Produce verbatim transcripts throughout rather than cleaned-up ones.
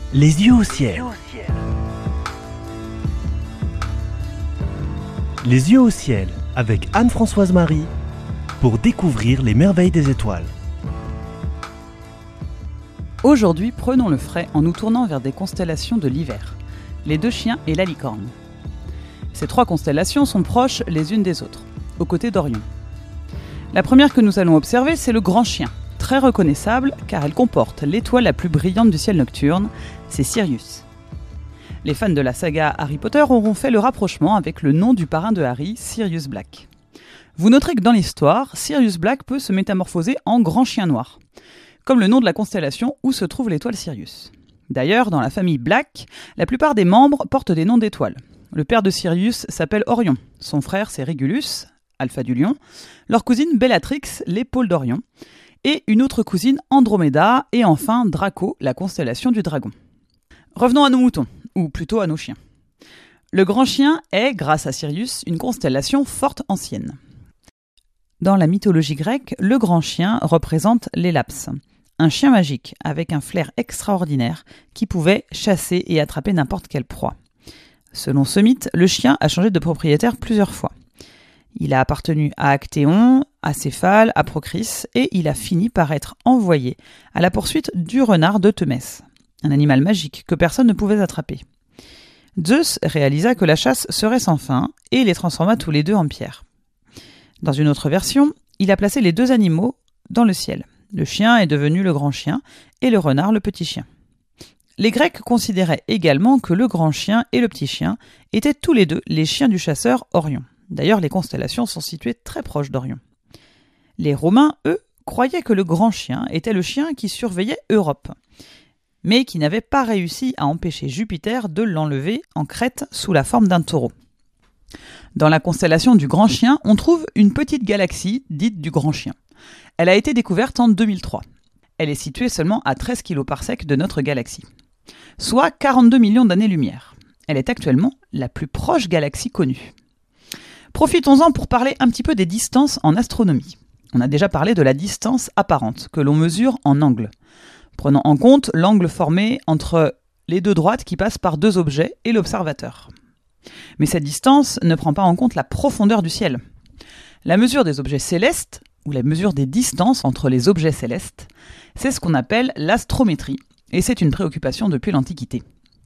Les yeux au ciel. Les yeux au ciel avec Anne-Françoise Marie pour découvrir les merveilles des étoiles. Aujourd'hui, prenons le frais en nous tournant vers des constellations de l'hiver, les deux chiens et la licorne. Ces trois constellations sont proches les unes des autres, aux côtés d'Orion. La première que nous allons observer, c'est le Grand Chien, très reconnaissable car elle comporte l'étoile la plus brillante du ciel nocturne, c'est Sirius. Les fans de la saga Harry Potter auront fait le rapprochement avec le nom du parrain de Harry, Sirius Black. Vous noterez que dans l'histoire, Sirius Black peut se métamorphoser en Grand Chien Noir, comme le nom de la constellation où se trouve l'étoile Sirius. D'ailleurs, dans la famille Black, la plupart des membres portent des noms d'étoiles. Le père de Sirius s'appelle Orion, son frère c'est Régulus, Alpha du Lion, leur cousine Bellatrix, l'épaule d'Orion, et une autre cousine Andromeda, et enfin Draco, la constellation du dragon. Revenons à nos moutons, ou plutôt à nos chiens. Le Grand Chien est, grâce à Sirius, une constellation forte ancienne. Dans la mythologie grecque, le Grand Chien représente l'Élaps, un chien magique avec un flair extraordinaire qui pouvait chasser et attraper n'importe quelle proie. Selon ce mythe, le chien a changé de propriétaire plusieurs fois. Il a appartenu à Actéon, à Céphale, à Procris, et il a fini par être envoyé à la poursuite du renard de Thémès, un animal magique que personne ne pouvait attraper. Zeus réalisa que la chasse serait sans fin et les transforma tous les deux en pierre. Dans une autre version, il a placé les deux animaux dans le ciel. Le chien est devenu le grand chien et le renard le petit chien. Les Grecs considéraient également que le grand chien et le petit chien étaient tous les deux les chiens du chasseur Orion. D'ailleurs, les constellations sont situées très proches d'Orion. Les Romains, eux, croyaient que le grand chien était le chien qui surveillait Europe, mais qui n'avait pas réussi à empêcher Jupiter de l'enlever en Crète sous la forme d'un taureau. Dans la constellation du Grand Chien, on trouve une petite galaxie dite du Grand Chien. Elle a été découverte en deux mille trois. Elle est située seulement à treize kiloparsecs de notre galaxie, soit quarante-deux millions d'années-lumière. Elle est actuellement la plus proche galaxie connue. Profitons-en pour parler un petit peu des distances en astronomie. On a déjà parlé de la distance apparente, que l'on mesure en angle, prenant en compte l'angle formé entre les deux droites qui passent par deux objets et l'observateur. Mais cette distance ne prend pas en compte la profondeur du ciel. La mesure des objets célestes, ou la mesure des distances entre les objets célestes, c'est ce qu'on appelle l'astrométrie, et c'est une préoccupation depuis l'Antiquité.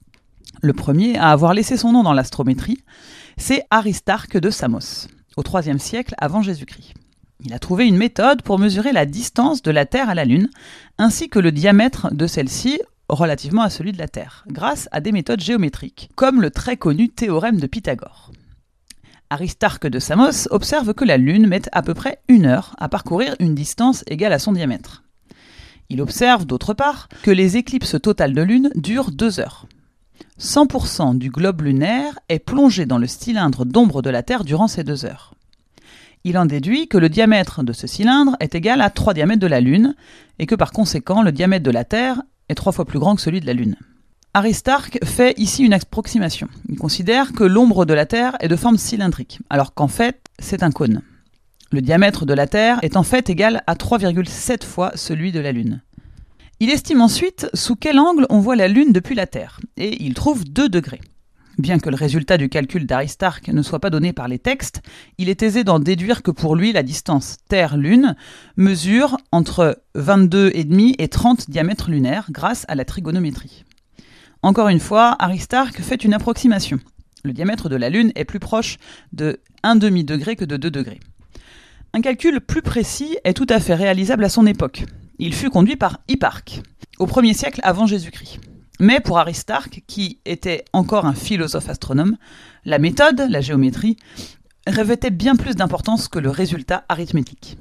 Le premier à avoir laissé son nom dans l'astrométrie, c'est Aristarque de Samos, au troisième siècle avant Jésus-Christ. Il a trouvé une méthode pour mesurer la distance de la Terre à la Lune, ainsi que le diamètre de celle-ci relativement à celui de la Terre, grâce à des méthodes géométriques, comme le très connu théorème de Pythagore. Aristarque de Samos observe que la Lune met à peu près une heure à parcourir une distance égale à son diamètre. Il observe, d'autre part, que les éclipses totales de Lune durent deux heures. cent pour cent du globe lunaire est plongé dans le cylindre d'ombre de la Terre durant ces deux heures. Il en déduit que le diamètre de ce cylindre est égal à trois diamètres de la Lune, et que par conséquent le diamètre de la Terre est trois fois plus grand que celui de la Lune. Aristarque fait ici une approximation. Il considère que l'ombre de la Terre est de forme cylindrique, alors qu'en fait, c'est un cône. Le diamètre de la Terre est en fait égal à trois virgule sept fois celui de la Lune. Il estime ensuite sous quel angle on voit la Lune depuis la Terre, et il trouve deux degrés. Bien que le résultat du calcul d'Aristarque ne soit pas donné par les textes, il est aisé d'en déduire que pour lui, la distance Terre-Lune mesure entre vingt-deux virgule cinq et trente diamètres lunaires grâce à la trigonométrie. Encore une fois, Aristarque fait une approximation. Le diamètre de la Lune est plus proche de un demi-degré que de deux degrés. Un calcul plus précis est tout à fait réalisable à son époque. Il fut conduit par Hipparque, au premier siècle avant Jésus-Christ. Mais pour Aristarque, qui était encore un philosophe astronome, la méthode, la géométrie, revêtait bien plus d'importance que le résultat arithmétique.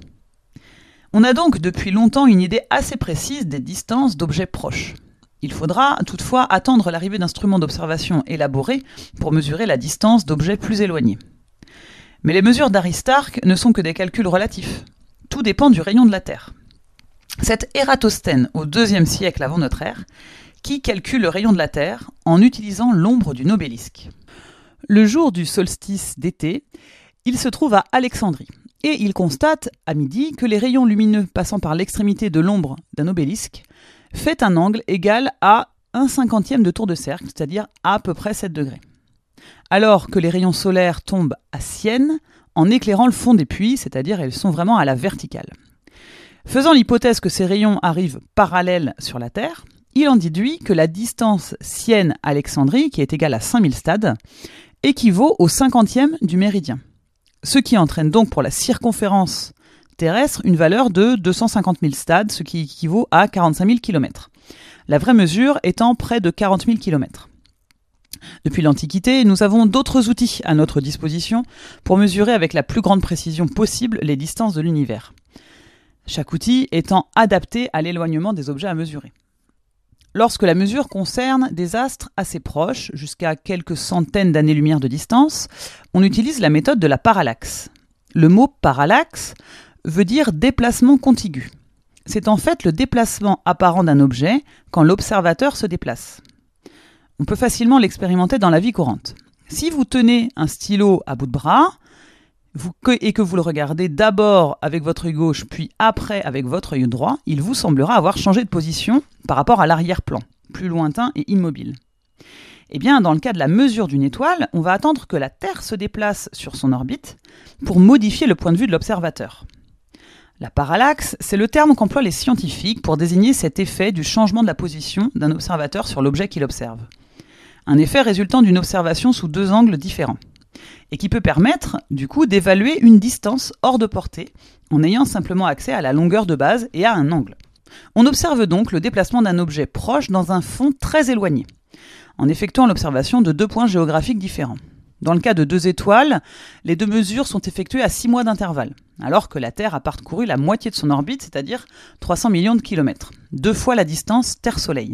On a donc depuis longtemps une idée assez précise des distances d'objets proches. Il faudra toutefois attendre l'arrivée d'instruments d'observation élaborés pour mesurer la distance d'objets plus éloignés. Mais les mesures d'Aristarque ne sont que des calculs relatifs. Tout dépend du rayon de la Terre. C'est Ératosthène, au deuxième siècle avant notre ère, qui calcule le rayon de la Terre en utilisant l'ombre d'une obélisque. Le jour du solstice d'été, il se trouve à Alexandrie, et il constate, à midi, que les rayons lumineux passant par l'extrémité de l'ombre d'un obélisque fait un angle égal à un cinquantième de tour de cercle, c'est-à-dire à peu près sept degrés. Alors que les rayons solaires tombent à Sienne en éclairant le fond des puits, c'est-à-dire elles sont vraiment à la verticale. Faisant l'hypothèse que ces rayons arrivent parallèles sur la Terre, il en déduit que la distance Sienne-Alexandrie, qui est égale à cinq mille stades, équivaut au cinquantième du méridien. Ce qui entraîne donc pour la circonférence terrestre une valeur de deux cent cinquante mille stades, ce qui équivaut à quarante-cinq mille kilomètres. La vraie mesure étant près de quarante mille kilomètres. Depuis l'Antiquité, nous avons d'autres outils à notre disposition pour mesurer avec la plus grande précision possible les distances de l'univers. Chaque outil étant adapté à l'éloignement des objets à mesurer. Lorsque la mesure concerne des astres assez proches, jusqu'à quelques centaines d'années-lumière de distance, on utilise la méthode de la parallaxe. Le mot parallaxe veut dire déplacement contigu. C'est en fait le déplacement apparent d'un objet quand l'observateur se déplace. On peut facilement l'expérimenter dans la vie courante. Si vous tenez un stylo à bout de bras vous, que, et que vous le regardez d'abord avec votre œil gauche puis après avec votre œil droit, il vous semblera avoir changé de position par rapport à l'arrière-plan, plus lointain et immobile. Eh bien, dans le cas de la mesure d'une étoile, on va attendre que la Terre se déplace sur son orbite pour modifier le point de vue de l'observateur. La parallaxe, c'est le terme qu'emploient les scientifiques pour désigner cet effet du changement de la position d'un observateur sur l'objet qu'il observe. Un effet résultant d'une observation sous deux angles différents, et qui peut permettre, du coup, d'évaluer une distance hors de portée, en ayant simplement accès à la longueur de base et à un angle. On observe donc le déplacement d'un objet proche dans un fond très éloigné, en effectuant l'observation de deux points géographiques différents. Dans le cas de deux étoiles, les deux mesures sont effectuées à six mois d'intervalle, alors que la Terre a parcouru la moitié de son orbite, c'est-à-dire trois cents millions de kilomètres, deux fois la distance Terre-Soleil.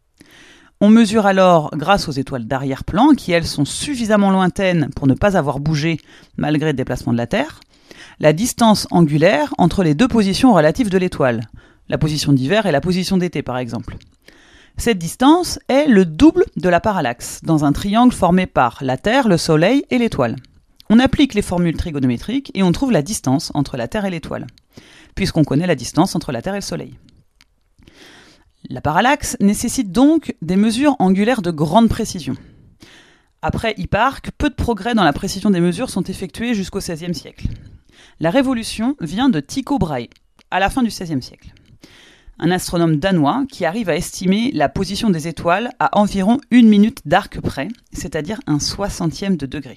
On mesure alors, grâce aux étoiles d'arrière-plan, qui elles sont suffisamment lointaines pour ne pas avoir bougé malgré le déplacement de la Terre, la distance angulaire entre les deux positions relatives de l'étoile, la position d'hiver et la position d'été par exemple. Cette distance est le double de la parallaxe, dans un triangle formé par la Terre, le Soleil et l'étoile. On applique les formules trigonométriques et on trouve la distance entre la Terre et l'étoile, puisqu'on connaît la distance entre la Terre et le Soleil. La parallaxe nécessite donc des mesures angulaires de grande précision. Après Hipparque, peu de progrès dans la précision des mesures sont effectués jusqu'au seizième siècle. La révolution vient de Tycho Brahe, à la fin du seizième siècle. Un astronome danois qui arrive à estimer la position des étoiles à environ une minute d'arc près, c'est-à-dire un soixantième de degré.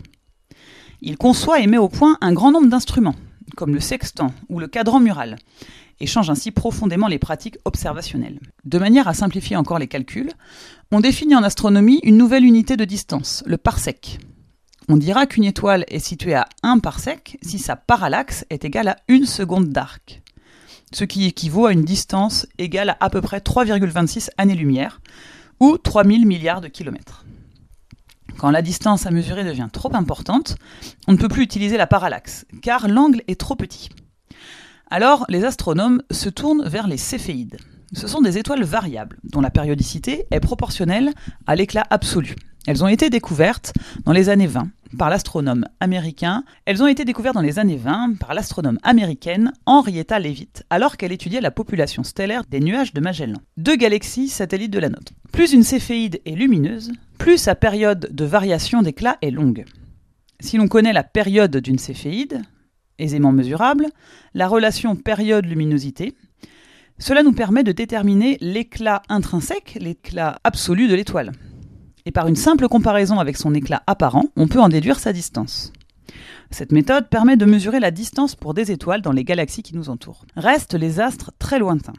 Il conçoit et met au point un grand nombre d'instruments, comme le sextant ou le cadran mural, et change ainsi profondément les pratiques observationnelles. De manière à simplifier encore les calculs, on définit en astronomie une nouvelle unité de distance, le parsec. On dira qu'une étoile est située à un parsec si sa parallaxe est égale à une seconde d'arc, ce qui équivaut à une distance égale à à peu près trois virgule vingt-six années-lumière, ou trois mille milliards de kilomètres. Quand la distance à mesurer devient trop importante, on ne peut plus utiliser la parallaxe, car l'angle est trop petit. Alors, les astronomes se tournent vers les céphéides. Ce sont des étoiles variables, dont la périodicité est proportionnelle à l'éclat absolu. Elles ont été découvertes dans les années vingt par l'astronome américain. Elles ont été découvertes dans les années vingt par l'astronome américaine Henrietta Leavitt, alors qu'elle étudiait la population stellaire des nuages de Magellan, deux galaxies satellites de la nôtre. Plus une céphéide est lumineuse, plus sa période de variation d'éclat est longue. Si l'on connaît la période d'une céphéide, aisément mesurable, la relation période-luminosité, cela nous permet de déterminer l'éclat intrinsèque, l'éclat absolu de l'étoile. Et par une simple comparaison avec son éclat apparent, on peut en déduire sa distance. Cette méthode permet de mesurer la distance pour des étoiles dans les galaxies qui nous entourent. Restent les astres très lointains.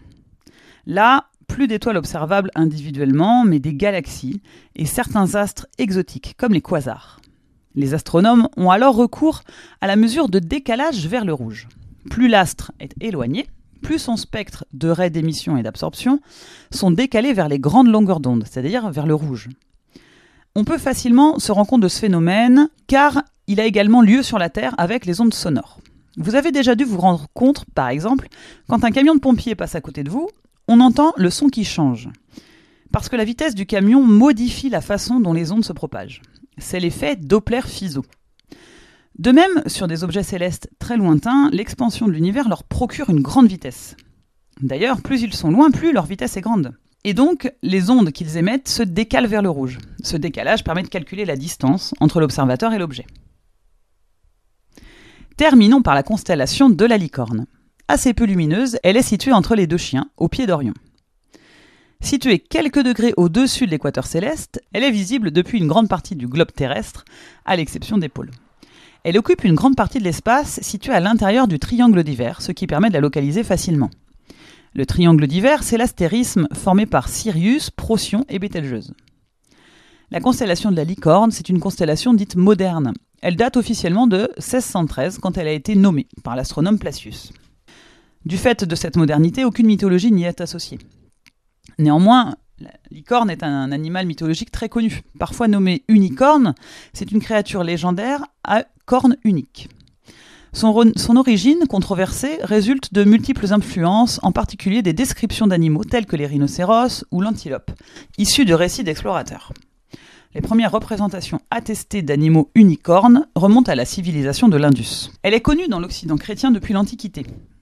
Là, plus d'étoiles observables individuellement, mais des galaxies et certains astres exotiques, comme les quasars. Les astronomes ont alors recours à la mesure de décalage vers le rouge. Plus l'astre est éloigné, plus son spectre de raies d'émission et d'absorption sont décalés vers les grandes longueurs d'onde, c'est-à-dire vers le rouge. On peut facilement se rendre compte de ce phénomène, car il a également lieu sur la Terre avec les ondes sonores. Vous avez déjà dû vous rendre compte, par exemple, quand un camion de pompiers passe à côté de vous, on entend le son qui change, parce que la vitesse du camion modifie la façon dont les ondes se propagent. C'est l'effet Doppler-Fizeau. De même, sur des objets célestes très lointains, l'expansion de l'univers leur procure une grande vitesse. D'ailleurs, plus ils sont loin, plus leur vitesse est grande. Et donc, les ondes qu'ils émettent se décalent vers le rouge. Ce décalage permet de calculer la distance entre l'observateur et l'objet. Terminons par la constellation de la Licorne. Assez peu lumineuse, elle est située entre les deux chiens, au pied d'Orion. Située quelques degrés au-dessus de l'équateur céleste, elle est visible depuis une grande partie du globe terrestre, à l'exception des pôles. Elle occupe une grande partie de l'espace situé à l'intérieur du triangle d'hiver, ce qui permet de la localiser facilement. Le triangle d'hiver, c'est l'astérisme formé par Sirius, Procyon et Bételgeuse. La constellation de la Licorne, c'est une constellation dite moderne. Elle date officiellement de seize cent treize, quand elle a été nommée par l'astronome Placius. Du fait de cette modernité, aucune mythologie n'y est associée. Néanmoins, la licorne est un animal mythologique très connu. Parfois nommé unicorne, c'est une créature légendaire à cornes uniques. Son, son origine, controversée, résulte de multiples influences, en particulier des descriptions d'animaux tels que les rhinocéros ou l'antilope, issus de récits d'explorateurs. Les premières représentations attestées d'animaux unicornes remontent à la civilisation de l'Indus. Elle est connue dans l'Occident chrétien depuis l'Antiquité,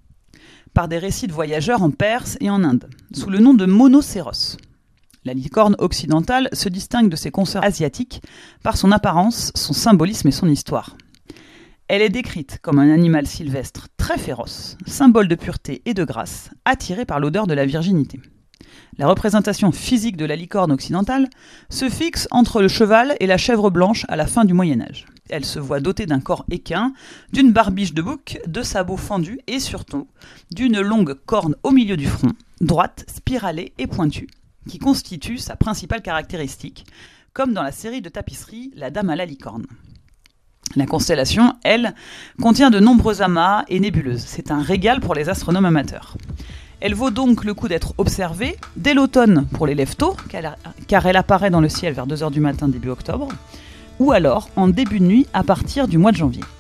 par des récits de voyageurs en Perse et en Inde, sous le nom de monocéros. La licorne occidentale se distingue de ses consoeurs asiatiques par son apparence, son symbolisme et son histoire. Elle est décrite comme un animal sylvestre très féroce, symbole de pureté et de grâce, attiré par l'odeur de la virginité. La représentation physique de la licorne occidentale se fixe entre le cheval et la chèvre blanche à la fin du Moyen-Âge. Elle se voit dotée d'un corps équin, d'une barbiche de bouc, de sabots fendus et surtout d'une longue corne au milieu du front, droite, spiralée et pointue, qui constitue sa principale caractéristique, comme dans la série de tapisseries La Dame à la licorne. La constellation, elle, contient de nombreux amas et nébuleuses. C'est un régal pour les astronomes amateurs. Elle vaut donc le coup d'être observée dès l'automne pour les lève-tôt, car elle apparaît dans le ciel vers deux heures du matin début octobre, ou alors en début de nuit à partir du mois de janvier.